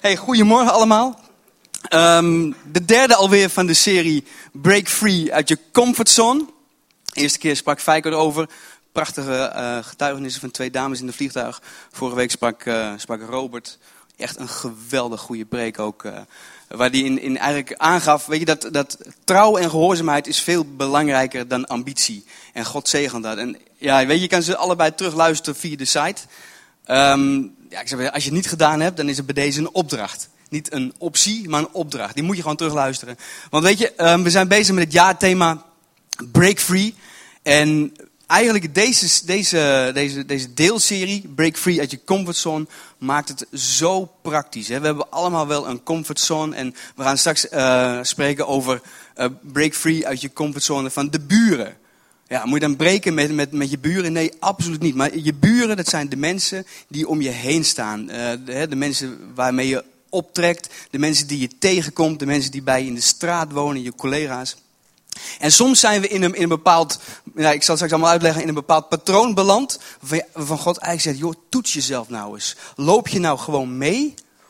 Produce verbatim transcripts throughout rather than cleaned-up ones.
Hey, goedemorgen allemaal. Um, de derde alweer van de serie Break Free uit je comfortzone. De eerste keer sprak Feiko erover. Prachtige uh, getuigenissen van twee dames in de vliegtuig. Vorige week sprak, uh, sprak Robert. Echt een geweldig goede preek ook. Uh, waar die in, in eigenlijk aangaf, weet je, dat, dat trouw en gehoorzaamheid is veel belangrijker dan ambitie. En God zegent dat. En ja, weet je, je kan ze allebei terugluisteren via de site. Um, ja, ik zeg, als je het niet gedaan hebt, dan is het bij deze een opdracht. Niet een optie, maar een opdracht. Die moet je gewoon terugluisteren. Want weet je, um, we zijn bezig met het jaarthema Break Free. En eigenlijk deze, deze, deze, deze deelserie, Break Free uit je comfortzone, maakt het zo praktisch. Hè? We hebben allemaal wel een comfortzone. En we gaan straks uh, spreken over uh, Break Free uit je comfortzone van de buren. Ja, moet je dan breken met, met, met je buren? Nee, absoluut niet. Maar je buren, dat zijn de mensen die om je heen staan. Uh, de, de mensen waarmee je optrekt. De mensen die je tegenkomt. De mensen die bij je in de straat wonen. Je collega's. En soms zijn we in een, in een bepaald, nou, ik zal het straks allemaal uitleggen, in een bepaald patroon beland. Waarvan God eigenlijk zegt, joh, toets jezelf nou eens. Loop je nou gewoon mee?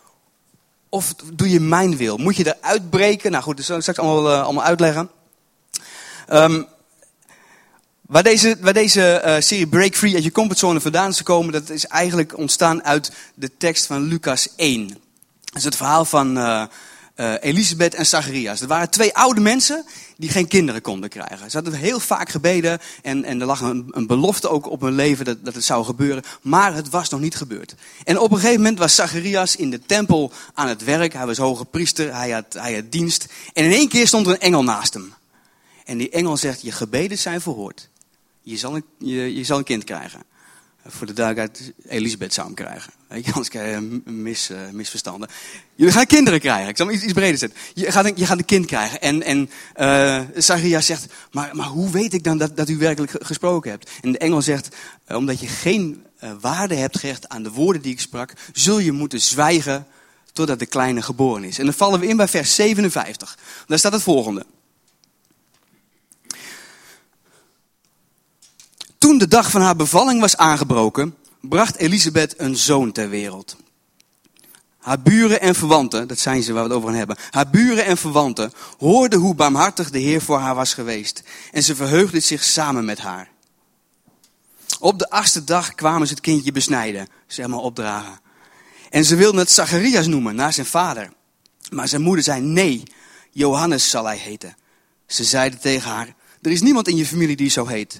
Of doe je mijn wil? Moet je eruit breken? Nou goed, dat zal ik straks allemaal, uh, allemaal uitleggen. Um, Waar deze, waar deze uh, serie Break Free uit je comfortzone vandaan is gekomen, dat is eigenlijk ontstaan uit de tekst van Lucas één. Dat is het verhaal van uh, uh, Elisabeth en Zacharias. Er waren twee oude mensen die geen kinderen konden krijgen. Ze hadden heel vaak gebeden en, en er lag een, een belofte ook op hun leven dat, dat het zou gebeuren. Maar het was nog niet gebeurd. En op een gegeven moment was Zacharias in de tempel aan het werk. Hij was hoge priester, hij had, hij had dienst. En in één keer stond er een engel naast hem. En die engel zegt, je gebeden zijn verhoord. Je zal, een, je, je zal een kind krijgen. Voor de duidelijkheid, Elisabeth zou hem krijgen. Weet je, anders krijg je mis, uh, misverstanden. Jullie gaan kinderen krijgen. Ik zal hem iets, iets breder zetten. Je gaat, een, je gaat een kind krijgen. En, en uh, Zacharias zegt, maar, maar hoe weet ik dan dat, dat u werkelijk gesproken hebt? En de engel zegt, uh, omdat je geen uh, waarde hebt gehecht aan de woorden die ik sprak, zul je moeten zwijgen totdat de kleine geboren is. En dan vallen we in bij vers zevenenvijftig. Daar staat het volgende. Toen de dag van haar bevalling was aangebroken, bracht Elisabeth een zoon ter wereld. Haar buren en verwanten, dat zijn ze waar we het over gaan hebben. Haar buren en verwanten hoorden hoe barmhartig de Heer voor haar was geweest. En ze verheugden zich samen met haar. Op de achtste dag kwamen ze het kindje besnijden, zeg maar opdragen. En ze wilden het Zacharias noemen, naar zijn vader. Maar zijn moeder zei, nee, Johannes zal hij heten. Ze zeiden tegen haar, er is niemand in je familie die zo heet.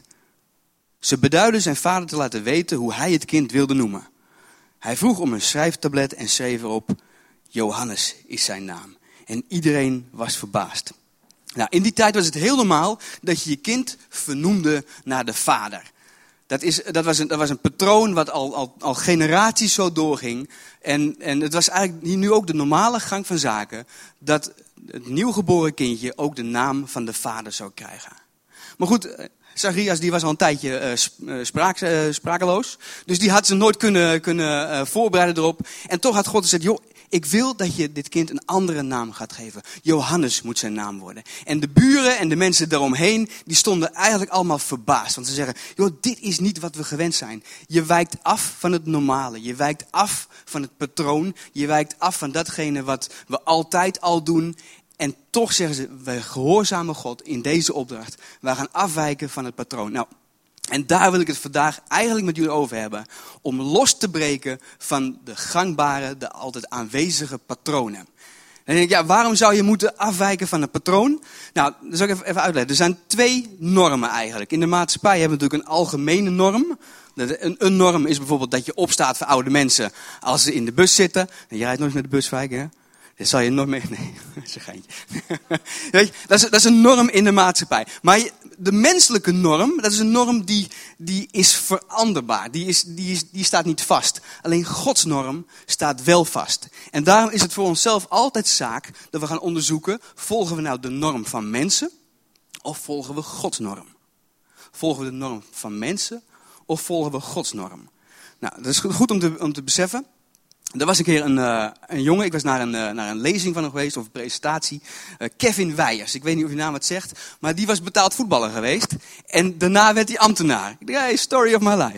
Ze beduidden zijn vader te laten weten hoe hij het kind wilde noemen. Hij vroeg om een schrijftablet en schreef erop, Johannes is zijn naam. En iedereen was verbaasd. Nou, in die tijd was het heel normaal dat je je kind vernoemde naar de vader. Dat, is, dat, was, een, dat was een patroon wat al, al, al generaties zo doorging. En, en het was eigenlijk nu ook de normale gang van zaken dat het nieuwgeboren kindje ook de naam van de vader zou krijgen. Maar goed, Zacharias die was al een tijdje uh, spraak, uh, sprakeloos. Dus die had ze nooit kunnen, kunnen uh, voorbereiden erop. En toch had God gezegd, joh, ik wil dat je dit kind een andere naam gaat geven. Johannes moet zijn naam worden. En de buren en de mensen daaromheen, die stonden eigenlijk allemaal verbaasd. Want ze zeggen, joh, dit is niet wat we gewend zijn. Je wijkt af van het normale. Je wijkt af van het patroon. Je wijkt af van datgene wat we altijd al doen. En toch zeggen ze, wij gehoorzamen God in deze opdracht. Wij gaan afwijken van het patroon. Nou, en daar wil ik het vandaag eigenlijk met jullie over hebben. Om los te breken van de gangbare, de altijd aanwezige patronen. En dan denk ik, ja, waarom zou je moeten afwijken van een patroon? Nou, dat zal ik even, even uitleggen. Er zijn twee normen eigenlijk. In de maatschappij hebben we natuurlijk een algemene norm. Een, een norm is bijvoorbeeld dat je opstaat voor oude mensen als ze in de bus zitten. En je rijdt nooit met de bus, Fijk, hè? Dat zal je nooit mee... Nee, dat is een geintje. Weet je, dat, is, dat is een norm in de maatschappij. Maar de menselijke norm, dat is een norm die, die is veranderbaar. Die, is, die, is, die staat niet vast. Alleen Gods norm staat wel vast. En daarom is het voor onszelf altijd zaak dat we gaan onderzoeken, volgen we nou de norm van mensen of volgen we Gods norm? Volgen we de norm van mensen of volgen we Gods norm? Nou, dat is goed om te, om te beseffen. Er was een keer een, uh, een jongen, ik was naar een, uh, naar een lezing van hem geweest, of een presentatie. Uh, Kevin Weijers, ik weet niet of je naam wat zegt, maar die was betaald voetballer geweest. En daarna werd hij ambtenaar. Ik dacht, hey, story of my life.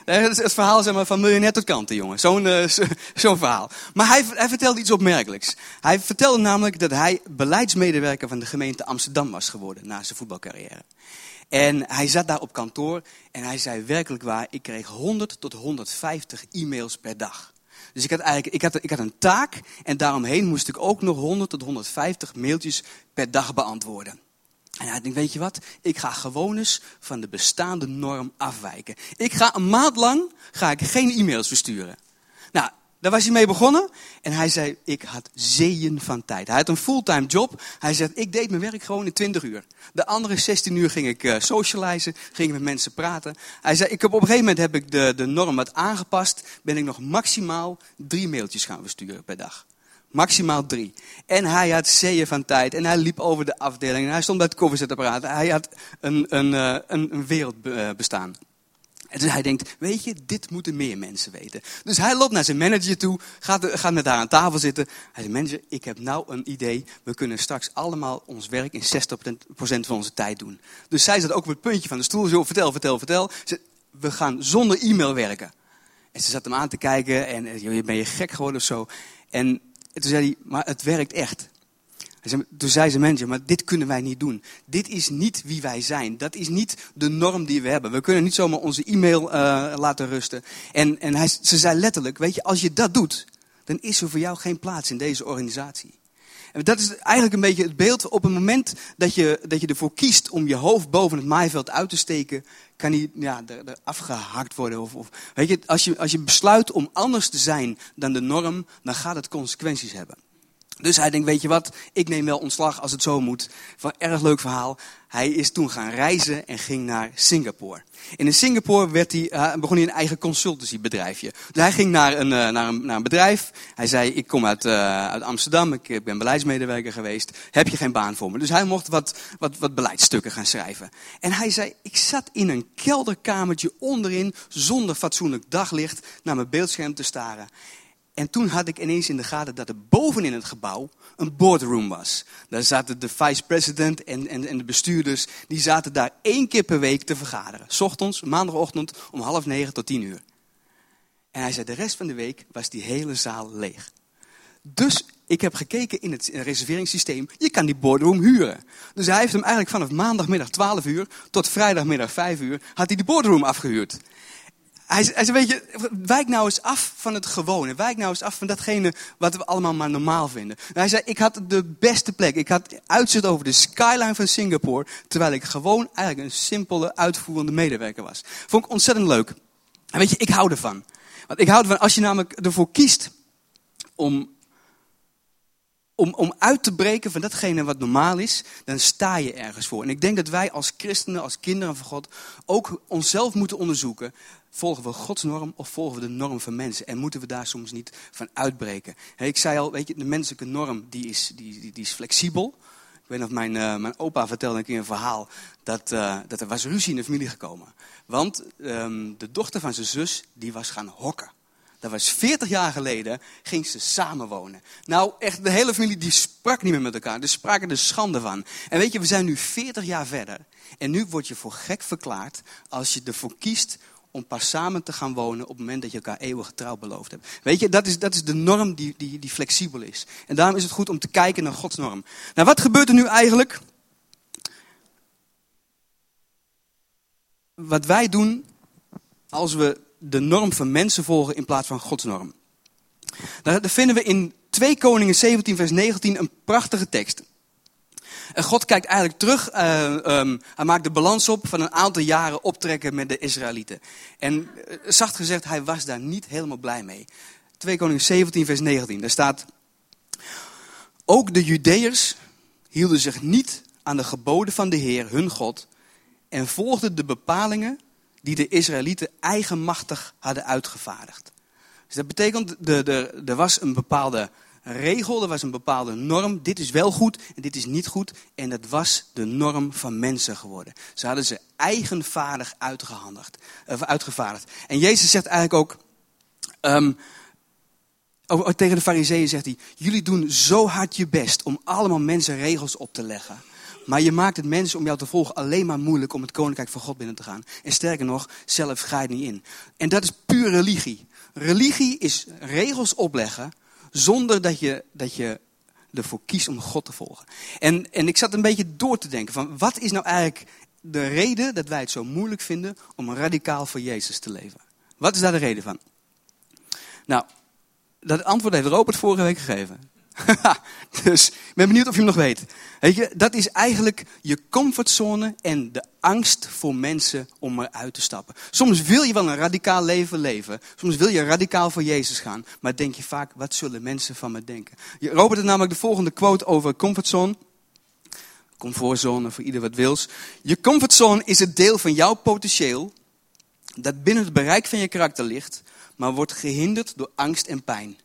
Het is het verhaal zeg maar, van miljonair tot kanten, jongen. Zo'n uh, zo, zo'n verhaal. Maar hij, hij vertelde iets opmerkelijks. Hij vertelde namelijk dat hij beleidsmedewerker van de gemeente Amsterdam was geworden na zijn voetbalcarrière. En hij zat daar op kantoor en hij zei werkelijk waar, ik kreeg honderd tot honderdvijftig e-mails per dag. Dus ik had eigenlijk ik had, ik had een taak en daaromheen moest ik ook nog honderd tot honderdvijftig mailtjes per dag beantwoorden. En hij denkt, weet je wat, ik ga gewoon eens van de bestaande norm afwijken. Ik ga een maand lang ga ik geen e-mails versturen. Nou, daar was hij mee begonnen en hij zei, ik had zeeën van tijd. Hij had een fulltime job. Hij zegt, ik deed mijn werk gewoon in twintig uur. De andere zestien uur ging ik uh, socializen, ging ik met mensen praten. Hij zei, ik heb, op een gegeven moment heb ik de, de norm wat aangepast. Ben ik nog maximaal drie mailtjes gaan versturen per dag. Maximaal drie. En hij had zeeën van tijd. En hij liep over de afdeling. En hij stond bij het koffiezetapparaat. Hij had een, een, een, een wereld bestaan. En dus hij denkt, weet je, dit moeten meer mensen weten. Dus hij loopt naar zijn manager toe, gaat, gaat met haar aan tafel zitten. Hij zegt, manager, ik heb nou een idee. We kunnen straks allemaal ons werk in zestig procent van onze tijd doen. Dus zij zat ook op het puntje van de stoel. Zo, vertel, vertel, vertel. Ze zei, we gaan zonder e-mail werken. En ze zat hem aan te kijken en ben je gek geworden of zo. En toen zei hij, maar het werkt echt. Toen zei zijn manager, maar dit kunnen wij niet doen. Dit is niet wie wij zijn. Dat is niet de norm die we hebben. We kunnen niet zomaar onze e-mail uh, laten rusten. En, en hij, ze zei letterlijk, weet je, als je dat doet, dan is er voor jou geen plaats in deze organisatie. En dat is eigenlijk een beetje het beeld. Op het moment dat je, dat je ervoor kiest om je hoofd boven het maaiveld uit te steken, kan die ja, er, er afgehakt worden. Of, of, weet je, als je, als je besluit om anders te zijn dan de norm, dan gaat het consequenties hebben. Dus hij denkt, weet je wat, ik neem wel ontslag als het zo moet. Van een erg leuk verhaal. Hij is toen gaan reizen en ging naar Singapore. En in Singapore werd hij, uh, begon hij een eigen consultancybedrijfje. Dus hij ging naar een, uh, naar, een, naar een bedrijf. Hij zei, ik kom uit, uh, uit Amsterdam, ik, ik ben beleidsmedewerker geweest. Heb je geen baan voor me? Dus hij mocht wat, wat, wat beleidsstukken gaan schrijven. En hij zei, ik zat in een kelderkamertje onderin, zonder fatsoenlijk daglicht, naar mijn beeldscherm te staren. En toen had ik ineens in de gaten dat er bovenin het gebouw een boardroom was. Daar zaten de vice-president en, en, en de bestuurders. Die zaten daar één keer per week te vergaderen. 's Ochtends, maandagochtend om half negen tot tien uur. En hij zei, de rest van de week was die hele zaal leeg. Dus ik heb gekeken in het reserveringssysteem. Je kan die boardroom huren. Dus hij heeft hem eigenlijk vanaf maandagmiddag twaalf uur tot vrijdagmiddag vijf uur... had hij die boardroom afgehuurd. Hij, hij zei, weet je, wijk nou eens af van het gewone. Wijk nou eens af van datgene wat we allemaal maar normaal vinden. En hij zei, ik had de beste plek. Ik had uitzicht over de skyline van Singapore. Terwijl ik gewoon eigenlijk een simpele uitvoerende medewerker was. Vond ik ontzettend leuk. En weet je, ik hou ervan. Want ik hou ervan, als je namelijk ervoor kiest om... Om, om uit te breken van datgene wat normaal is, dan sta je ergens voor. En ik denk dat wij als christenen, als kinderen van God, ook onszelf moeten onderzoeken. Volgen we Gods norm of volgen we de norm van mensen? En moeten we daar soms niet van uitbreken? He, ik zei al, weet je, de menselijke norm die is, die, die, die is flexibel. Ik weet nog, mijn, uh, mijn opa vertelde een keer een verhaal dat, uh, dat er was ruzie in de familie gekomen. Want um, de dochter van zijn zus, die was gaan hokken. Dat was veertig jaar geleden, ging ze samenwonen. Nou, echt, de hele familie die sprak niet meer met elkaar. Dus spraken er schande van. En weet je, we zijn nu veertig jaar verder. En nu word je voor gek verklaard als je ervoor kiest om pas samen te gaan wonen op het moment dat je elkaar eeuwig trouw beloofd hebt. Weet je, dat is, dat is de norm die, die, die flexibel is. En daarom is het goed om te kijken naar Gods norm. Nou, wat gebeurt er nu eigenlijk? Wat wij doen als we de norm van mensen volgen in plaats van Gods norm. Daar vinden we in twee Koningen zeventien vers negentien een prachtige tekst. En God kijkt eigenlijk terug, uh, um, hij maakt de balans op van een aantal jaren optrekken met de Israëlieten. En uh, zacht gezegd, hij was daar niet helemaal blij mee. twee Koningen zeventien vers negentien, daar staat: ook de Judeërs hielden zich niet aan de geboden van de Heer, hun God, en volgden de bepalingen die de Israëlieten eigenmachtig hadden uitgevaardigd. Dus dat betekent, er was een bepaalde regel, er was een bepaalde norm. Dit is wel goed en dit is niet goed. En dat was de norm van mensen geworden. Ze hadden ze eigenvaardig uitgehandigd, uh, uitgevaardigd. En Jezus zegt eigenlijk ook, um, oh, tegen de Farizeeën zegt hij, jullie doen zo hard je best om allemaal mensen regels op te leggen. Maar je maakt het mensen om jou te volgen alleen maar moeilijk om het koninkrijk van God binnen te gaan. En sterker nog, zelf ga je er niet in. En dat is puur religie. Religie is regels opleggen zonder dat je, dat je ervoor kiest om God te volgen. En, en ik zat een beetje door te denken van wat is nou eigenlijk de reden dat wij het zo moeilijk vinden om radicaal voor Jezus te leven? Wat is daar de reden van? Nou, dat antwoord heeft Robert vorige week gegeven. Dus ik ben benieuwd of je hem nog weet. Weet je, dat is eigenlijk je comfortzone en de angst voor mensen om eruit te stappen. Soms wil je wel een radicaal leven leven. Soms wil je radicaal voor Jezus gaan. Maar denk je vaak, wat zullen mensen van me denken? Robert heeft namelijk de volgende quote over comfortzone. Comfortzone, voor ieder wat wils. Je comfortzone is het deel van jouw potentieel dat binnen het bereik van je karakter ligt, maar wordt gehinderd door angst en pijn.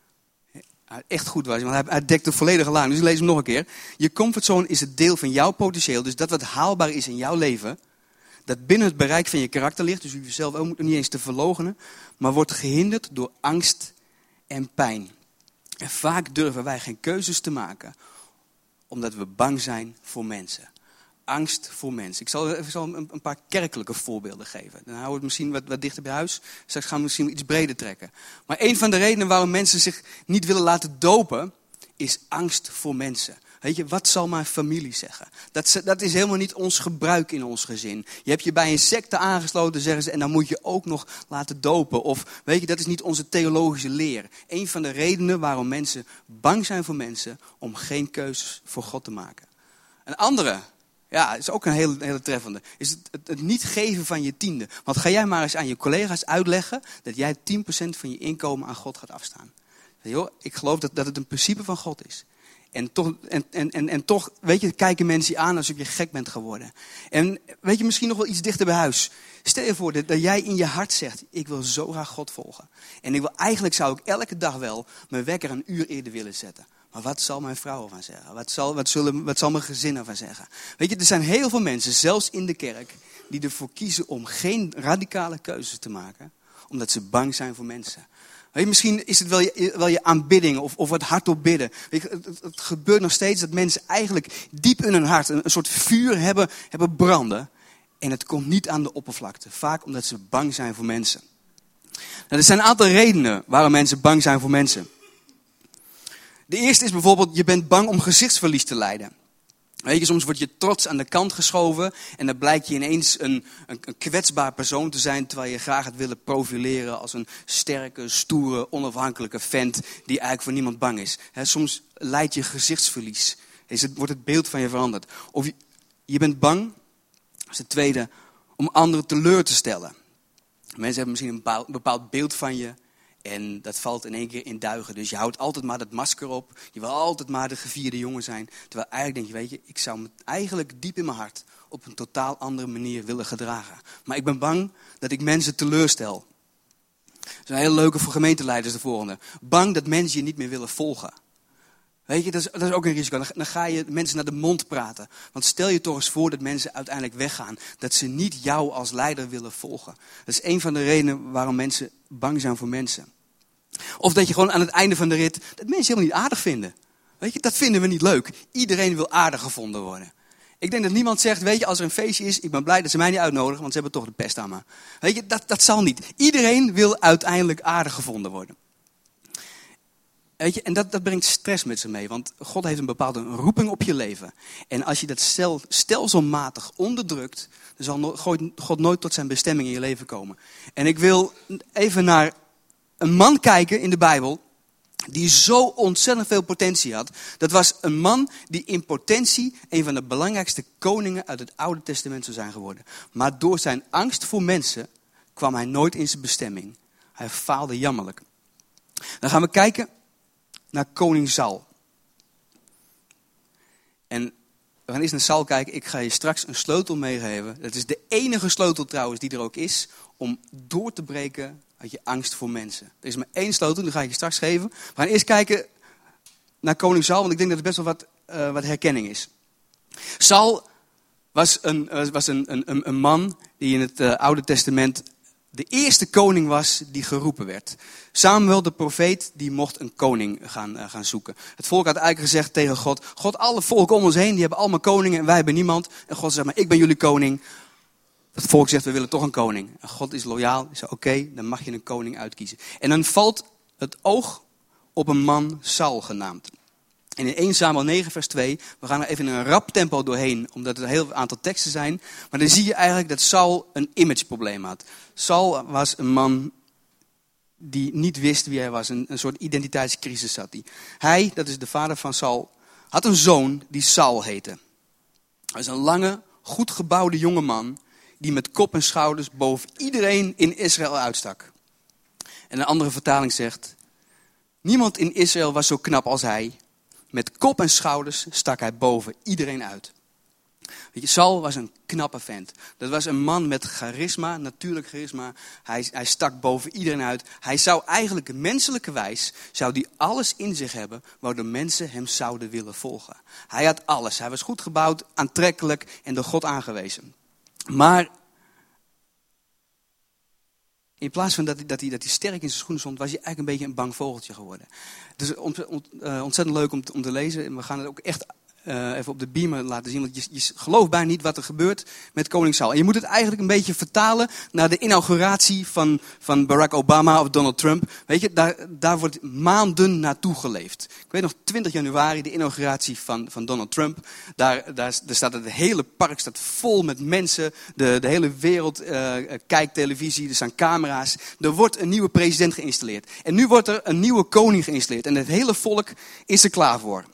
Echt goed was, want hij dekt de volledige laan. Dus ik lees hem nog een keer. Je comfortzone is het deel van jouw potentieel, dus dat wat haalbaar is in jouw leven, dat binnen het bereik van je karakter ligt, dus je jezelf ook niet eens te verloochenen, maar wordt gehinderd door angst en pijn. En vaak durven wij geen keuzes te maken, omdat we bang zijn voor mensen. Angst voor mensen. Ik zal, ik zal een, een paar kerkelijke voorbeelden geven. Dan houden we het misschien wat, wat dichter bij huis. Straks gaan we misschien iets breder trekken. Maar een van de redenen waarom mensen zich niet willen laten dopen, is angst voor mensen. Weet je, wat zal mijn familie zeggen? Dat, dat is helemaal niet ons gebruik in ons gezin. Je hebt je bij een secte aangesloten, zeggen ze, en dan moet je ook nog laten dopen. Of weet je, dat is niet onze theologische leer. Een van de redenen waarom mensen bang zijn voor mensen, om geen keuzes voor God te maken. Een andere, ja, is ook een hele, hele treffende, is het, het, het niet geven van je tiende. Want ga jij maar eens aan je collega's uitleggen dat jij tien procent van je inkomen aan God gaat afstaan. Joh, ik geloof dat, dat het een principe van God is. En toch, en, en, en, en toch, weet je, kijken mensen je aan alsof je gek bent geworden. En weet je, misschien nog wel iets dichter bij huis. Stel je voor dat, dat jij in je hart zegt, ik wil zo graag God volgen. En ik wil, eigenlijk zou ik elke dag wel mijn wekker een uur eerder willen zetten. Maar wat zal mijn vrouw ervan zeggen? Wat zal, wat, zullen, wat zal mijn gezin ervan zeggen? Weet je, er zijn heel veel mensen, zelfs in de kerk, die ervoor kiezen om geen radicale keuzes te maken. Omdat ze bang zijn voor mensen. Weet je, misschien is het wel je, wel je aanbidding of, of het hardop bidden. Weet je, het, het, het gebeurt nog steeds dat mensen eigenlijk diep in hun hart een, een soort vuur hebben, hebben branden. En het komt niet aan de oppervlakte. Vaak omdat ze bang zijn voor mensen. Nou, er zijn een aantal redenen waarom mensen bang zijn voor mensen. De eerste is bijvoorbeeld, je bent bang om gezichtsverlies te lijden. Weet je, soms word je trots aan de kant geschoven en dan blijkt je ineens een, een, een kwetsbaar persoon te zijn, terwijl je graag had willen profileren als een sterke, stoere, onafhankelijke vent die eigenlijk voor niemand bang is. He, soms leidt je gezichtsverlies. Is het, wordt het beeld van je veranderd. Of je, je bent bang, dat is de tweede, om anderen teleur te stellen. Mensen hebben misschien een bepaald, een bepaald beeld van je. En dat valt in één keer in duigen. Dus je houdt altijd maar dat masker op. Je wil altijd maar de gevierde jongen zijn. Terwijl eigenlijk denk je, weet je, ik zou me eigenlijk diep in mijn hart op een totaal andere manier willen gedragen. Maar ik ben bang dat ik mensen teleurstel. Dat is een hele leuke voor gemeenteleiders de volgende. Bang dat mensen je niet meer willen volgen. Weet je, dat is, dat is ook een risico. Dan ga je mensen naar de mond praten. Want stel je toch eens voor dat mensen uiteindelijk weggaan. Dat ze niet jou als leider willen volgen. Dat is een van de redenen waarom mensen bang zijn voor mensen. Of dat je gewoon aan het einde van de rit, dat mensen helemaal niet aardig vinden. Weet je, dat vinden we niet leuk. Iedereen wil aardig gevonden worden. Ik denk dat niemand zegt, weet je, als er een feestje is, ik ben blij dat ze mij niet uitnodigen, want ze hebben toch de pest aan me. Weet je, dat, dat zal niet. Iedereen wil uiteindelijk aardig gevonden worden. Weet je, en dat, dat brengt stress met zich mee, want God heeft een bepaalde roeping op je leven. En als je dat stel, stelselmatig onderdrukt, dan zal no, God nooit tot zijn bestemming in je leven komen. En ik wil even naar een man kijken in de Bijbel, die zo ontzettend veel potentie had. Dat was een man die in potentie een van de belangrijkste koningen uit het Oude Testament zou zijn geworden. Maar door zijn angst voor mensen kwam hij nooit in zijn bestemming. Hij faalde jammerlijk. Dan gaan we kijken naar koning Saul. En we gaan eerst naar Saul kijken. Ik ga je straks een sleutel meegeven. Dat is de enige sleutel trouwens die er ook is om door te breken uit je angst voor mensen. Er is maar één sleutel, die ga ik je straks geven. We gaan eerst kijken naar koning Saul, want ik denk dat er best wel wat, uh, wat herkenning is. Saul was, een, uh, was een, een, een man die in het uh, Oude Testament de eerste koning was die geroepen werd. Samuel, de profeet, die mocht een koning gaan, uh, gaan zoeken. Het volk had eigenlijk gezegd tegen God, God, alle volken om ons heen, die hebben allemaal koningen en wij hebben niemand. En God zegt, maar ik ben jullie koning. Het volk zegt, we willen toch een koning. En God is loyaal. Hij zegt, oké, okay, dan mag je een koning uitkiezen. En dan valt het oog op een man, Saul genaamd. En in eerste Samuel negen vers twee, we gaan er even in een rap tempo doorheen, omdat er een heel aantal teksten zijn. Maar dan zie je eigenlijk dat Saul een imageprobleem had. Saul was een man die niet wist wie hij was, een, een soort identiteitscrisis had hij. Hij, dat is de vader van Saul, had een zoon die Saul heette. Hij was een lange, goed gebouwde jonge man, die met kop en schouders boven iedereen in Israël uitstak. En een andere vertaling zegt, niemand in Israël was zo knap als hij. Met kop en schouders stak hij boven iedereen uit. Weet je, Saul was een knappe vent. Dat was een man met charisma, natuurlijk charisma. Hij, hij stak boven iedereen uit. Hij zou eigenlijk menselijke wijs, zou die alles in zich hebben, waardoor mensen hem zouden willen volgen. Hij had alles. Hij was goed gebouwd, aantrekkelijk en door God aangewezen. Maar in plaats van dat hij, dat, hij, dat hij sterk in zijn schoenen stond, was hij eigenlijk een beetje een bang vogeltje geworden. Het is ontzettend leuk om te, om te lezen. En we gaan het ook echt uh, even op de beamer laten zien. Want je, je gelooft bijna niet wat er gebeurt met koning Saul. En je moet het eigenlijk een beetje vertalen naar de inauguratie van, van Barack Obama of Donald Trump. Weet je, daar, daar wordt maanden naartoe geleefd. Ik weet nog, twintig januari, de inauguratie van, van Donald Trump. Daar, daar, daar staat het hele park staat vol met mensen. De, de hele wereld uh, kijkt televisie, er staan camera's. Er wordt een nieuwe president geïnstalleerd. En nu wordt er een nieuwe koning geïnstalleerd. En het hele volk is er klaar voor.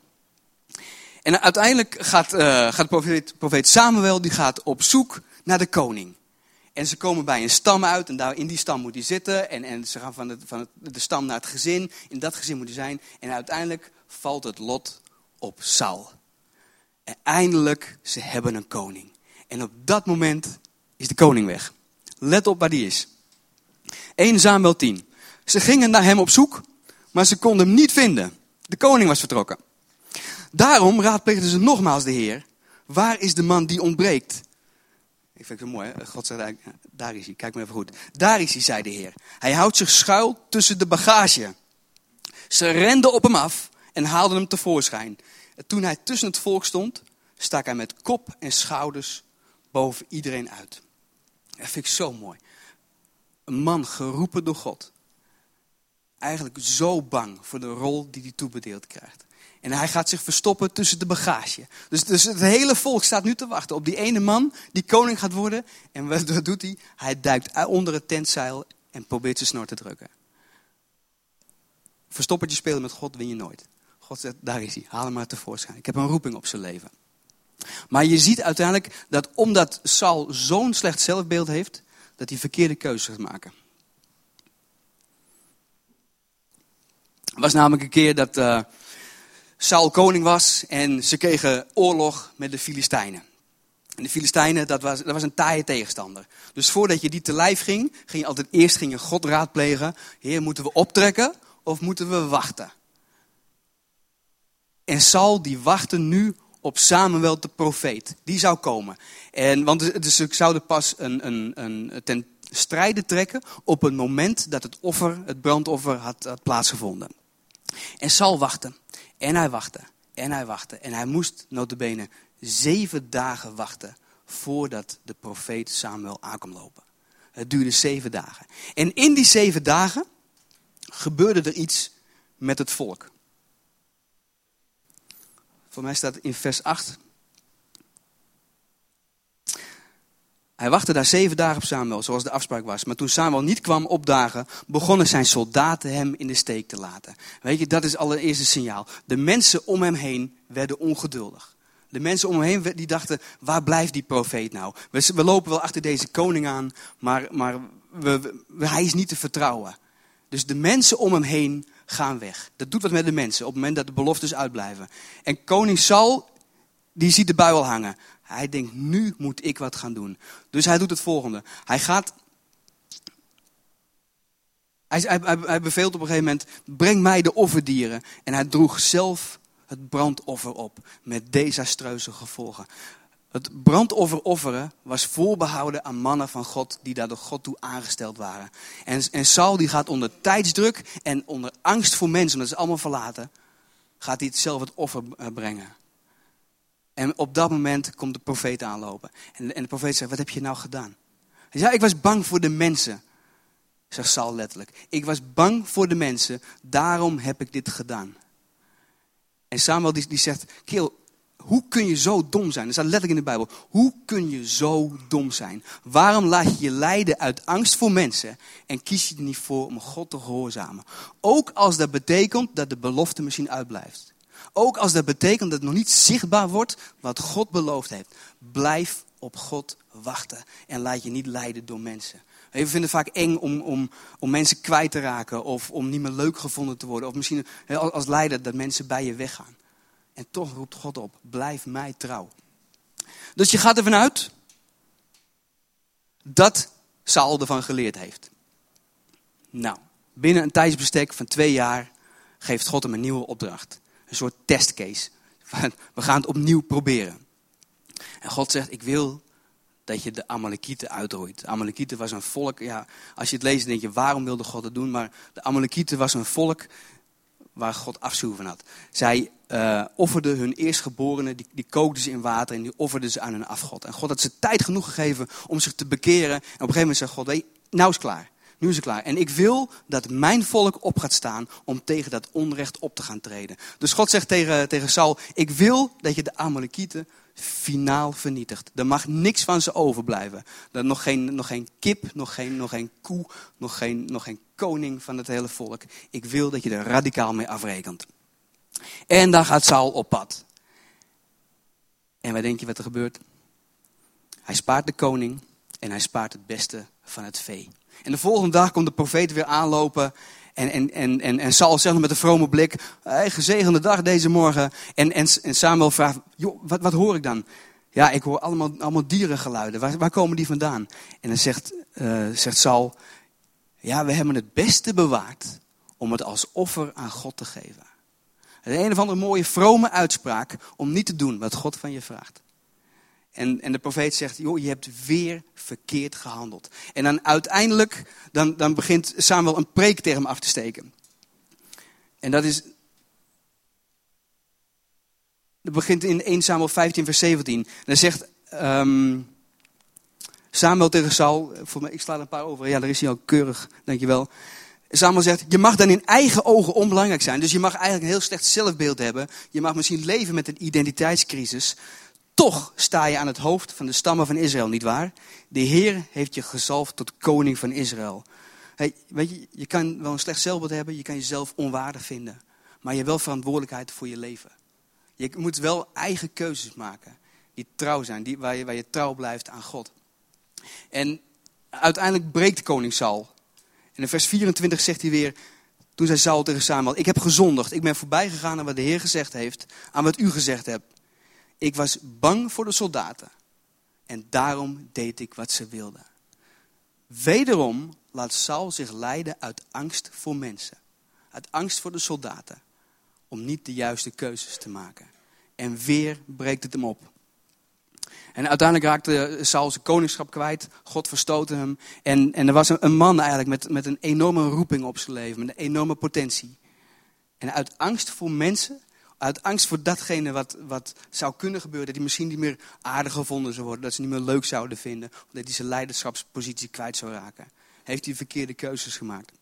En uiteindelijk gaat, uh, gaat de profeet, profeet Samuel die gaat op zoek naar de koning. En ze komen bij een stam uit en daar in die stam moet hij zitten. En, en ze gaan van, het, van het, de stam naar het gezin. In dat gezin moet hij zijn. En uiteindelijk valt het lot op Saul. En eindelijk, ze hebben een koning. En op dat moment is de koning weg. Let op waar die is. eerste Samuel tien. Ze gingen naar hem op zoek, maar ze konden hem niet vinden. De koning was vertrokken. Daarom raadpleegden ze nogmaals de Heer. Waar is de man die ontbreekt? Ik vind het zo mooi, hè? God zei eigenlijk, daar is hij, kijk maar even goed. Daar is hij, zei de Heer. Hij houdt zich schuil tussen de bagage. Ze renden op hem af en haalden hem tevoorschijn. En toen hij tussen het volk stond, stak hij met kop en schouders boven iedereen uit. Dat vind ik zo mooi. Een man geroepen door God. Eigenlijk zo bang voor de rol die hij toebedeeld krijgt. En hij gaat zich verstoppen tussen de bagage. Dus, dus het hele volk staat nu te wachten op die ene man die koning gaat worden. En wat doet hij? Hij duikt onder het tentzeil en probeert zijn snor te drukken. Verstoppertje spelen met God win je nooit. God zegt, daar is hij, haal hem maar tevoorschijn. Ik heb een roeping op zijn leven. Maar je ziet uiteindelijk dat omdat Saul zo'n slecht zelfbeeld heeft, dat hij verkeerde keuzes gaat maken. Er was namelijk een keer dat uh, Saul koning was en ze kregen oorlog met de Filistijnen. En de Filistijnen, dat was, dat was een taaie tegenstander. Dus voordat je die te lijf ging, ging je altijd eerst ging je God raadplegen. Heer, moeten we optrekken of moeten we wachten? En Saul die wachtte nu op Samuel de profeet. Die zou komen. En, want dus ze zouden pas een, een, een, ten strijde trekken op het moment dat het offer, het brandoffer had, had plaatsgevonden. En Saul wachtte. En hij wachtte. En hij wachtte. En hij moest nota bene zeven dagen wachten voordat de profeet Samuel aankwam lopen. Het duurde zeven dagen. En in die zeven dagen gebeurde er iets met het volk. Voor mij staat in vers acht. Hij wachtte daar zeven dagen op Samuel, zoals de afspraak was. Maar toen Samuel niet kwam opdagen, begonnen zijn soldaten hem in de steek te laten. Weet je, dat is allereerst een signaal. De mensen om hem heen werden ongeduldig. De mensen om hem heen die dachten, waar blijft die profeet nou? We, we lopen wel achter deze koning aan, maar, maar we, we, hij is niet te vertrouwen. Dus de mensen om hem heen gaan weg. Dat doet wat met de mensen op het moment dat de beloftes uitblijven. En koning Saul, die ziet de bui al hangen. Hij denkt, nu moet ik wat gaan doen. Dus hij doet het volgende. Hij gaat... Hij, hij, hij beveelt op een gegeven moment, breng mij de offerdieren. En hij droeg zelf het brandoffer op met desastreuze gevolgen. Het brandoffer offeren was voorbehouden aan mannen van God die daar door God toe aangesteld waren. En, en Saul die gaat onder tijdsdruk en onder angst voor mensen, omdat ze allemaal verlaten, gaat hij zelf het offer brengen. En op dat moment komt de profeet aanlopen. En, en de profeet zegt, wat heb je nou gedaan? Hij zegt, ja, ik was bang voor de mensen. Zegt Saul letterlijk. Ik was bang voor de mensen, daarom heb ik dit gedaan. En Samuel die, die zegt, kerel, hoe kun je zo dom zijn? Dat staat letterlijk in de Bijbel. Hoe kun je zo dom zijn? Waarom laat je je leiden uit angst voor mensen en kies je er niet voor om God te gehoorzamen? Ook als dat betekent dat de belofte misschien uitblijft. Ook als dat betekent dat het nog niet zichtbaar wordt wat God beloofd heeft. Blijf op God wachten en laat je niet leiden door mensen. We vinden het vaak eng om, om, om mensen kwijt te raken of om niet meer leuk gevonden te worden. Of misschien als leider dat mensen bij je weggaan. En toch roept God op, blijf mij trouw. Dus je gaat ervan uit dat Saul ervan geleerd heeft. Nou, binnen een tijdsbestek van twee jaar geeft God hem een nieuwe opdracht. Een soort testcase. We gaan het opnieuw proberen. En God zegt, ik wil dat je de Amalekieten uitroeit. De Amalekieten was een volk, ja, als je het leest denk je, waarom wilde God het doen? Maar de Amalekieten was een volk waar God afschuw van had. Zij uh, offerden hun eerstgeborenen, die, die kookten ze in water en die offerden ze aan hun afgod. En God had ze tijd genoeg gegeven om zich te bekeren. En op een gegeven moment zei God, hey, nou is het klaar. Nu is het klaar. En ik wil dat mijn volk op gaat staan om tegen dat onrecht op te gaan treden. Dus God zegt tegen, tegen Saul, ik wil dat je de Amalekieten finaal vernietigt. Er mag niks van ze overblijven. Er nog geen, nog geen kip, nog geen, nog geen koe, nog geen, nog geen koning van het hele volk. Ik wil dat je er radicaal mee afrekent. En dan gaat Saul op pad. En wat denk je wat er gebeurt? Hij spaart de koning en hij spaart het beste van het vee. En de volgende dag komt de profeet weer aanlopen. En, en, en, en, en Saul zegt met een vrome blik, hey, gezegende dag deze morgen. En, en, en Samuel vraagt, joh, wat, wat hoor ik dan? Ja, ik hoor allemaal, allemaal dierengeluiden. Waar, waar komen die vandaan? En dan zegt, uh, zegt Saul, ja, we hebben het beste bewaard om het als offer aan God te geven. Het is een of andere mooie vrome uitspraak om niet te doen wat God van je vraagt. En, en de profeet zegt, joh, je hebt weer verkeerd gehandeld. En dan uiteindelijk, dan, dan begint Samuel een preek tegen hem af te steken. En dat is, dat begint in eerste Samuel vijftien vers zeventien. En dan zegt um, Samuel tegen Saul, voor mij, ik sla er een paar over, ja, daar is hij al keurig, dankjewel. Samuel zegt, je mag dan in eigen ogen onbelangrijk zijn. Dus je mag eigenlijk een heel slecht zelfbeeld hebben. Je mag misschien leven met een identiteitscrisis. Toch sta je aan het hoofd van de stammen van Israël, nietwaar? De Heer heeft je gezalfd tot koning van Israël. Hey, weet je, je kan wel een slecht zelfbeeld hebben, je kan jezelf onwaardig vinden. Maar je hebt wel verantwoordelijkheid voor je leven. Je moet wel eigen keuzes maken die trouw zijn, die, waar, je, waar je trouw blijft aan God. En uiteindelijk breekt koning Saul. En in vers vierentwintig zegt hij weer, toen zei Saul tegen Samuel, ik heb gezondigd, ik ben voorbij gegaan aan wat de Heer gezegd heeft, aan wat u gezegd hebt. Ik was bang voor de soldaten en daarom deed ik wat ze wilden. Wederom laat Saul zich leiden uit angst voor mensen. Uit angst voor de soldaten. Om niet de juiste keuzes te maken. En weer breekt het hem op. En uiteindelijk raakte Saul zijn koningschap kwijt. God verstootte hem. En, en er was een, een man eigenlijk met, met een enorme roeping op zijn leven. Met een enorme potentie. En uit angst voor mensen... Uit angst voor datgene wat, wat zou kunnen gebeuren. Dat hij misschien niet meer aardig gevonden zou worden. Dat ze niet meer leuk zouden vinden. Of dat hij zijn leiderschapspositie kwijt zou raken. Heeft hij verkeerde keuzes gemaakt.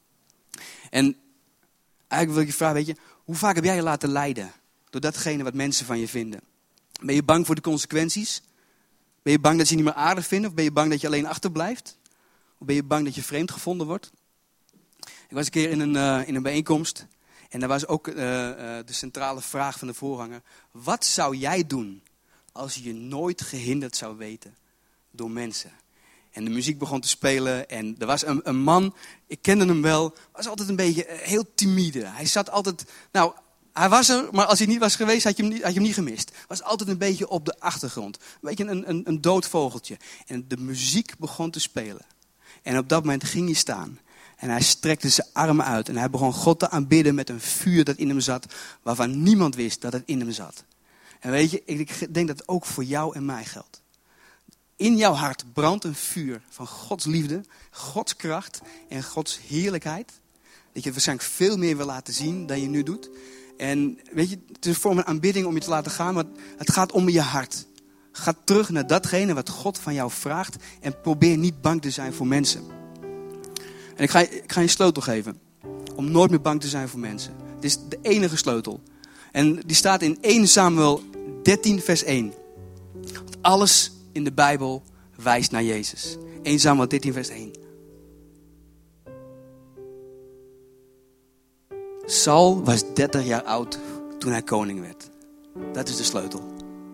En eigenlijk wil ik je vragen, weet je. Hoe vaak heb jij je laten leiden? Door datgene wat mensen van je vinden. Ben je bang voor de consequenties? Ben je bang dat ze je niet meer aardig vinden? Of ben je bang dat je alleen achterblijft? Of ben je bang dat je vreemd gevonden wordt? Ik was een keer in een, uh, in een bijeenkomst. En daar was ook uh, uh, de centrale vraag van de voorganger. Wat zou jij doen als je je nooit gehinderd zou weten door mensen? En de muziek begon te spelen en er was een, een man, ik kende hem wel, was altijd een beetje uh, heel timide. Hij zat altijd, nou, hij was er, maar als hij niet was geweest had je hem niet, had je hem niet gemist. Was altijd een beetje op de achtergrond. Een beetje een, een, een dood vogeltje. En de muziek begon te spelen. En op dat moment ging hij staan. En hij strekte zijn armen uit. En hij begon God te aanbidden met een vuur dat in hem zat. Waarvan niemand wist dat het in hem zat. En weet je, ik denk dat het ook voor jou en mij geldt. In jouw hart brandt een vuur van Gods liefde, Gods kracht en Gods heerlijkheid. Dat je het waarschijnlijk veel meer wil laten zien dan je nu doet. En weet je, het is voor een aanbidding om je te laten gaan, maar het gaat om je hart. Ga terug naar datgene wat God van jou vraagt en probeer niet bang te zijn voor mensen. En ik ga, je, ik ga je een sleutel geven om nooit meer bang te zijn voor mensen. Het is de enige sleutel. En die staat in eerste Samuel dertien vers één. Want alles in de Bijbel wijst naar Jezus. eerste Samuel dertien vers één. Saul was dertig jaar oud toen hij koning werd. Dat is de sleutel.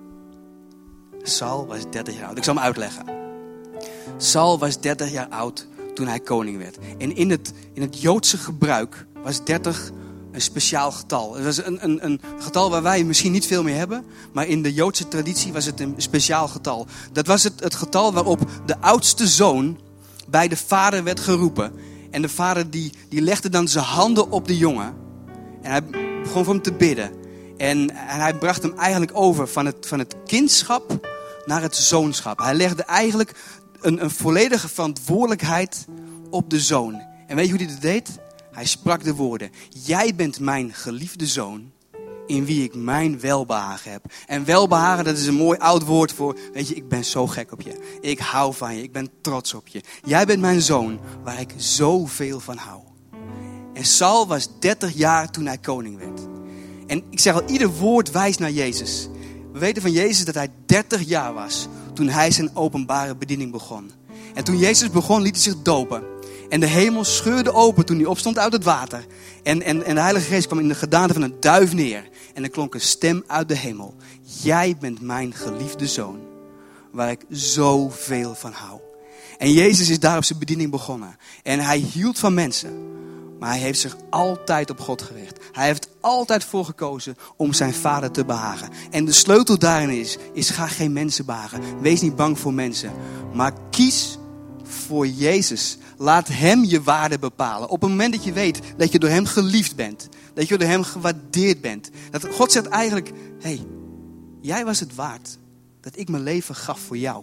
Saul was dertig jaar oud. Ik zal hem uitleggen. Saul was dertig jaar oud toen hij koning werd. En in het, in het Joodse gebruik was dertig een speciaal getal. Het was een, een, een getal waar wij misschien niet veel mee hebben. Maar in de Joodse traditie was het een speciaal getal. Dat was het, het getal waarop de oudste zoon bij de vader werd geroepen. En de vader die, die legde dan zijn handen op de jongen. En hij begon voor hem te bidden. En, en hij bracht hem eigenlijk over van het, van het kindschap naar het zoonschap. Hij legde eigenlijk een, een volledige verantwoordelijkheid op de zoon. En weet je hoe hij dat deed? Hij sprak de woorden. Jij bent mijn geliefde zoon, in wie ik mijn welbehagen heb. En welbehagen, dat is een mooi oud woord voor, weet je, ik ben zo gek op je. Ik hou van je, ik ben trots op je. Jij bent mijn zoon, waar ik zoveel van hou. En Saul was dertig jaar toen hij koning werd. En ik zeg al, ieder woord wijst naar Jezus. We weten van Jezus dat hij dertig jaar was toen hij zijn openbare bediening begon. En toen Jezus begon, liet hij zich dopen. En de hemel scheurde open toen hij opstond uit het water. En, en, en de Heilige Geest kwam in de gedaante van een duif neer. En er klonk een stem uit de hemel. Jij bent mijn geliefde zoon, waar ik zoveel van hou. En Jezus is daar op zijn bediening begonnen. En hij hield van mensen. Maar hij heeft zich altijd op God gericht. Hij heeft altijd voor gekozen om zijn vader te behagen. En de sleutel daarin is, is ga geen mensen behagen. Wees niet bang voor mensen. Maar kies voor Jezus. Laat hem je waarde bepalen. Op het moment dat je weet dat je door hem geliefd bent. Dat je door hem gewaardeerd bent. Dat God zegt eigenlijk, hé, hey, jij was het waard dat ik mijn leven gaf voor jou.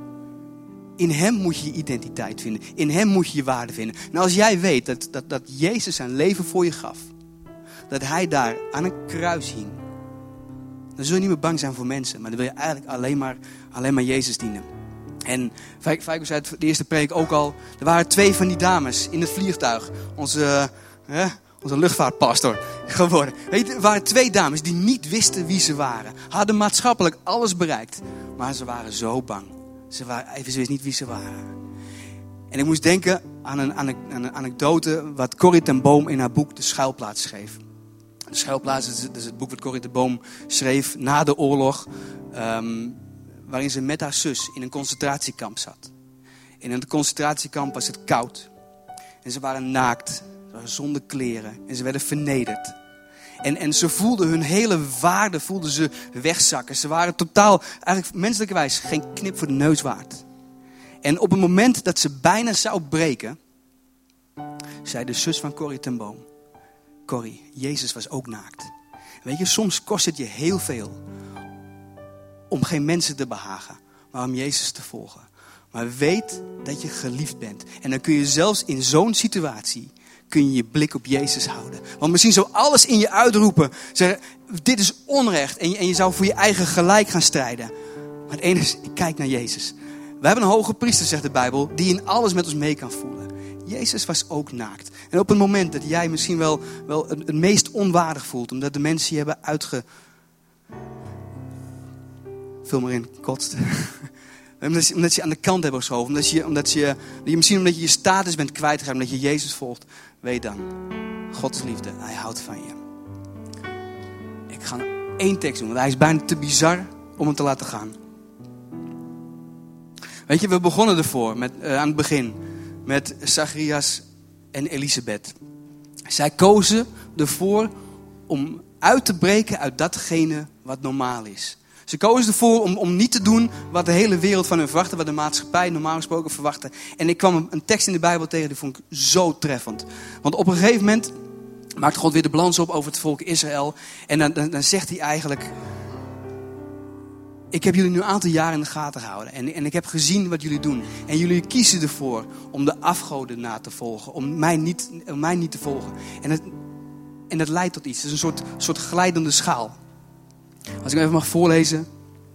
In hem moet je je identiteit vinden. In hem moet je je waarde vinden. Nou, als jij weet dat, dat, dat Jezus zijn leven voor je gaf. Dat hij daar aan een kruis hing. Dan zul je niet meer bang zijn voor mensen. Maar dan wil je eigenlijk alleen maar, alleen maar Jezus dienen. En Feiko zei het de eerste preek ook al. Er waren twee van die dames in het vliegtuig. Onze, eh, onze luchtvaartpastor geworden. Weet je, er waren twee dames die niet wisten wie ze waren. Hadden maatschappelijk alles bereikt. Maar ze waren zo bang. Ze, waren, ze wisten niet wie ze waren. En ik moest denken aan een, aan, een, aan een anekdote wat Corrie ten Boom in haar boek De Schuilplaats schreef. De Schuilplaats is, is het boek wat Corrie ten Boom schreef na de oorlog. Um, waarin ze met haar zus in een concentratiekamp zat. In een concentratiekamp was het koud. En ze waren naakt. Ze waren zonder kleren. En ze werden vernederd. En, en ze voelden hun hele waarde voelden ze wegzakken. Ze waren totaal, eigenlijk menselijkerwijs, geen knip voor de neus waard. En op het moment dat ze bijna zou breken, zei de zus van Corrie ten Boom: Corrie, Jezus was ook naakt. Weet je, soms kost het je heel veel om geen mensen te behagen, maar om Jezus te volgen. Maar weet dat je geliefd bent. En dan kun je zelfs in zo'n situatie kun je je blik op Jezus houden. Want misschien zou alles in je uitroepen. Zeggen, dit is onrecht. En je, en je zou voor je eigen gelijk gaan strijden. Maar het enige is, ik kijk naar Jezus. We hebben een hoge priester, zegt de Bijbel, die in alles met ons mee kan voelen. Jezus was ook naakt. En op het moment dat jij misschien wel, wel het, het meest onwaardig voelt, omdat de mensen je hebben uitge... Vul maar in, kotst. Omdat je, omdat je aan de kant hebt geschoven. Omdat je, omdat je, misschien omdat je je status bent kwijtgeraakt. Omdat je Jezus volgt. Weet dan. Gods liefde. Hij houdt van je. Ik ga één tekst doen. Want hij is bijna te bizar om hem te laten gaan. Weet je, we begonnen ervoor. Met, uh, aan het begin. Met Zacharias en Elisabeth. Zij kozen ervoor om uit te breken uit datgene wat normaal is. Ze kozen ervoor om, om niet te doen wat de hele wereld van hen verwachtte. Wat de maatschappij normaal gesproken verwachtte. En ik kwam een tekst in de Bijbel tegen, die vond ik zo treffend. Want op een gegeven moment maakt God weer de balans op over het volk Israël. En dan, dan, dan zegt hij eigenlijk: ik heb jullie nu een aantal jaren in de gaten gehouden. En, en ik heb gezien wat jullie doen. En jullie kiezen ervoor om de afgoden na te volgen. Om mij niet, om mij niet te volgen. En, het, en dat leidt tot iets. Het is een soort, soort glijdende schaal. Als ik even mag voorlezen.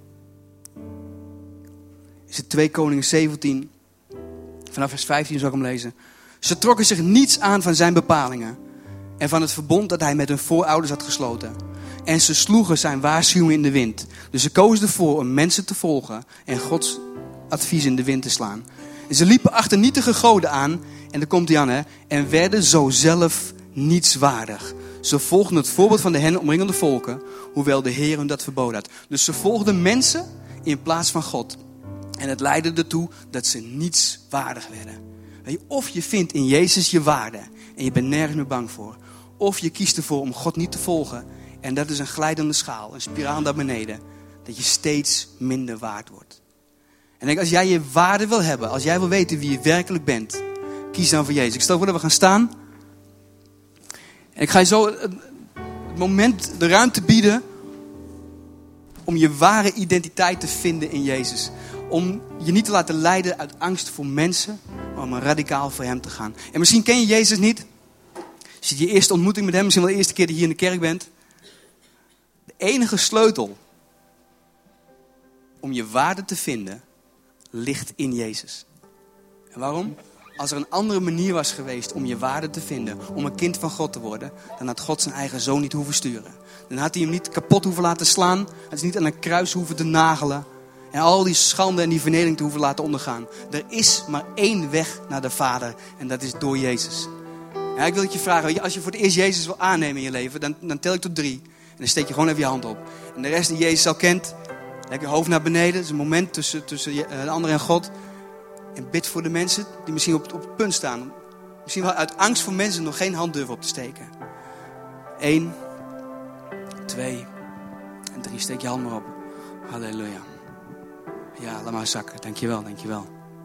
Is het twee Koningen zeventien. Vanaf vers vijftien zal ik hem lezen. Ze trokken zich niets aan van zijn bepalingen. En van het verbond dat hij met hun voorouders had gesloten. En ze sloegen zijn waarschuwing in de wind. Dus ze kozen ervoor om mensen te volgen. En Gods advies in de wind te slaan. En ze liepen achter nietige goden aan. En daar komt hij aan, hè. En werden zo zelf nietswaardig. Ze volgden het voorbeeld van de hen omringende volken. Hoewel de Heer hun dat verboden had. Dus ze volgden mensen in plaats van God. En het leidde ertoe dat ze nietswaardig werden. Of je vindt in Jezus je waarde. En je bent nergens meer bang voor. Of je kiest ervoor om God niet te volgen. En dat is een glijdende schaal. Een spiraal naar beneden. Dat je steeds minder waard wordt. En ik denk, als jij je waarde wil hebben. Als jij wil weten wie je werkelijk bent. Kies dan voor Jezus. Ik stel voor dat we gaan staan. En ik ga je zo het moment, de ruimte bieden. Om je ware identiteit te vinden in Jezus. Om je niet te laten leiden uit angst voor mensen. Maar om radicaal voor hem te gaan. En misschien ken je Jezus niet. Is het je eerste ontmoeting met hem. Misschien wel de eerste keer dat je hier in de kerk bent. De enige sleutel om je waarde te vinden ligt in Jezus. En waarom? Als er een andere manier was geweest om je waarde te vinden, om een kind van God te worden, dan had God zijn eigen zoon niet hoeven sturen. Dan had hij hem niet kapot hoeven laten slaan. Hij is niet aan een kruis hoeven te nagelen. En al die schande en die vernedering te hoeven laten ondergaan. Er is maar één weg naar de Vader en dat is door Jezus. Ja, ik wil het je vragen, weet je, als je voor het eerst Jezus wil aannemen in je leven, dan, dan tel ik tot drie. En dan steek je gewoon even je hand op. En de rest die Jezus al kent, leg je hoofd naar beneden. Het is een moment tussen, tussen de ander en God. En bid voor de mensen die misschien op, op het punt staan. Misschien wel uit angst voor mensen nog geen hand durven op te steken. Eén, twee en drie. Steek je hand maar op. Halleluja. Ja, laat maar zakken. Dankjewel, dankjewel.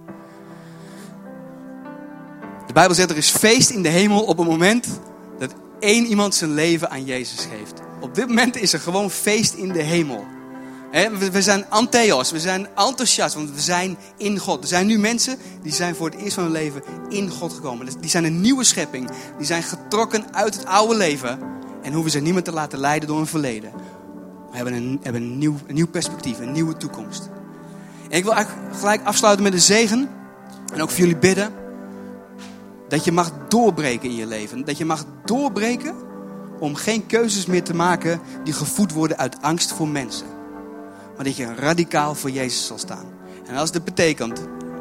De Bijbel zegt er is feest in de hemel op het moment dat één iemand zijn leven aan Jezus geeft. Op dit moment is er gewoon feest in de hemel. We zijn antheos, we zijn enthousiast, want we zijn in God. Er zijn nu mensen die zijn voor het eerst van hun leven in God gekomen. Die zijn een nieuwe schepping. Die zijn getrokken uit het oude leven en hoeven zich niet meer te laten leiden door hun verleden. We hebben een, hebben een, nieuw, een nieuw perspectief, een nieuwe toekomst. En ik wil eigenlijk gelijk afsluiten met een zegen. En ook voor jullie bidden. Dat je mag doorbreken in je leven. Dat je mag doorbreken om geen keuzes meer te maken die gevoed worden uit angst voor mensen. Maar dat je radicaal voor Jezus zal staan. En als dat betekent,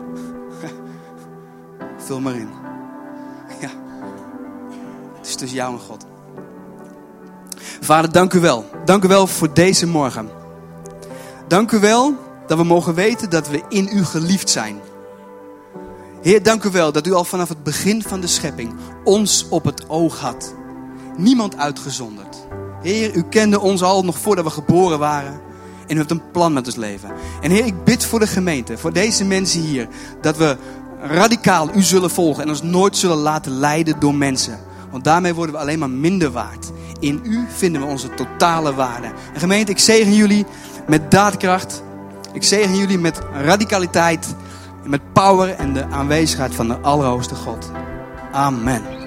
vul maar in. Ja. Het is tussen jou en God. Vader, dank u wel. Dank u wel voor deze morgen. Dank u wel dat we mogen weten dat we in u geliefd zijn. Heer, dank u wel dat u al vanaf het begin van de schepping ons op het oog had. Niemand uitgezonderd. Heer, u kende ons al nog voordat we geboren waren. En u hebt een plan met ons leven. En Heer, ik bid voor de gemeente, voor deze mensen hier, dat we radicaal u zullen volgen en ons nooit zullen laten leiden door mensen. Want daarmee worden we alleen maar minder waard. In u vinden we onze totale waarde. En gemeente, ik zegen jullie met daadkracht. Ik zegen jullie met radicaliteit, met power en de aanwezigheid van de Allerhoogste God. Amen.